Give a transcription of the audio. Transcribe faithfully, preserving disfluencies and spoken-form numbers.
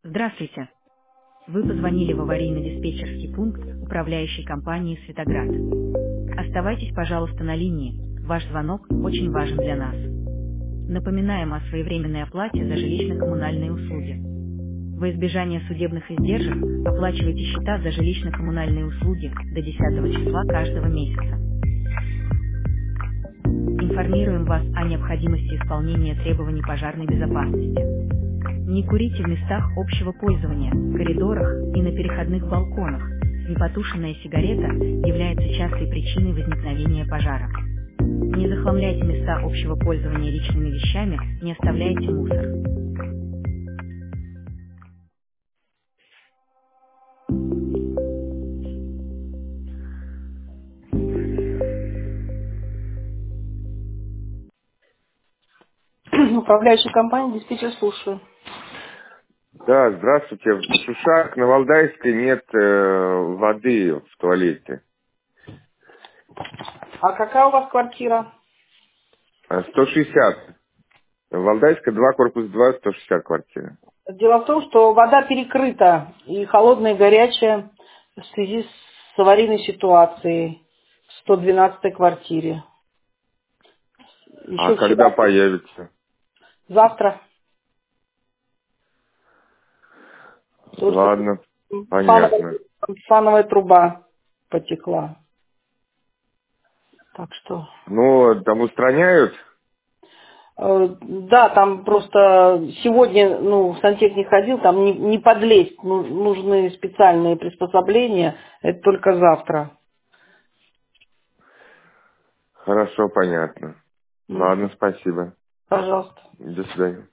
Здравствуйте. Вы позвонили в аварийно-диспетчерский пункт управляющей компании «Светоград». Оставайтесь, пожалуйста, на линии. Ваш звонок очень важен для нас. Напоминаем о своевременной оплате за жилищно-коммунальные услуги. Во избежание судебных издержек оплачивайте счета за жилищно-коммунальные услуги до десятого числа каждого месяца. Информируем вас о необходимости исполнения требований пожарной безопасности. Не курите в местах общего пользования, коридорах и на переходных балконах. Непотушенная сигарета является частой причиной возникновения пожара. Не захламляйте места общего пользования личными вещами, не оставляйте мусор. Управляющая компания, диспетчер, слушаю. Да, здравствуйте. В Шушах на Валдайской нет э, воды в туалете. А какая у вас квартира? А, сто шестьдесят. Валдайская два, корпус два, сто шестьдесят квартира. Дело в том, что вода перекрыта, и холодная, и горячая, в связи с аварийной ситуацией в сто двенадцатой квартире. А Еще когда вчера. появится? Завтра. Потому что Ладно, фановая, понятно. фановая труба потекла. Так что... Ну, там устраняют? э, Да, там просто сегодня, ну, сантехник ходил, там не, не подлезть, ну, нужны специальные приспособления, это только завтра. Хорошо, понятно. Ладно, Мгм. спасибо. Пожалуйста. До свидания.